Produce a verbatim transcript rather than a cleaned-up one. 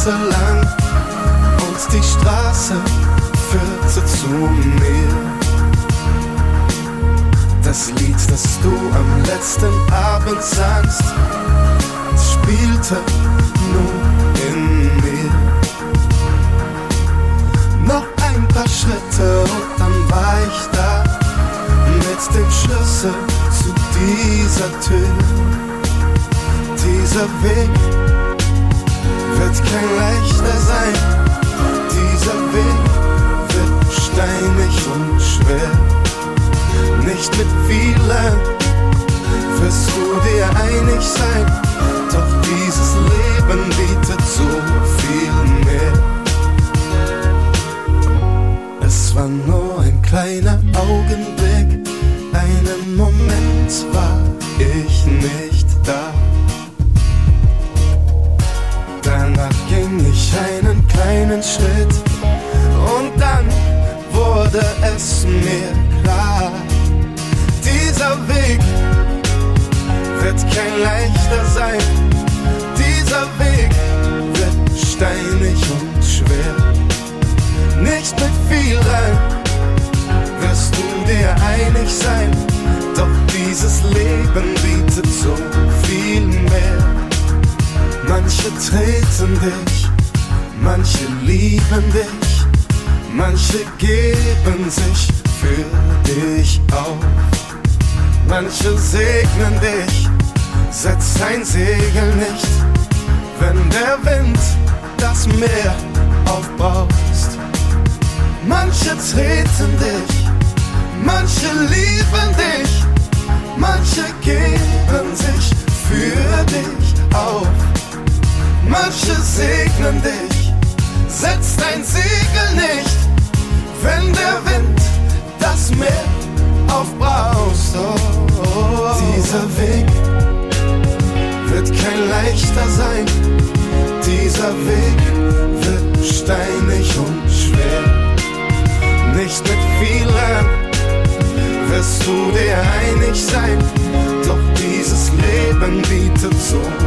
Meter lang und die Straße führte zu mir. Das Lied, das du am letzten Abend sangst, spielte nur in mir. Noch ein paar Schritte und dann war ich da, mit dem Schlüssel zu dieser Tür. Dieser Weg wird kein leichter sein, dieser Weg wird steinig und schwer. Nicht mit vielen wirst du dir einig sein, doch dieses Leben bietet so viel mehr. Es war nur ein kleiner Augenblick, einen Moment war ich nicht da. Danach ging ich einen kleinen Schritt und dann wurde es mir klar. Dieser Weg wird kein leichter sein, dieser Weg wird steinig und schwer. Nicht mit vielen wirst du dir einig sein, doch dieses Leben bietet so viel mehr. Manche treten dich, manche lieben dich, manche geben sich für dich auf. Manche segnen dich, setz dein Segel nicht, wenn der Wind das Meer aufbraust. Manche treten dich, manche lieben dich, manche geben sich für dich auf. Manche segnen dich, setz dein Segel nicht, wenn der Wind das Meer aufbraust. Oh, oh, oh. Dieser Weg wird kein leichter sein, dieser Weg wird steinig und schwer. Nicht mit vielen wirst du dir einig sein, doch dieses Leben bietet so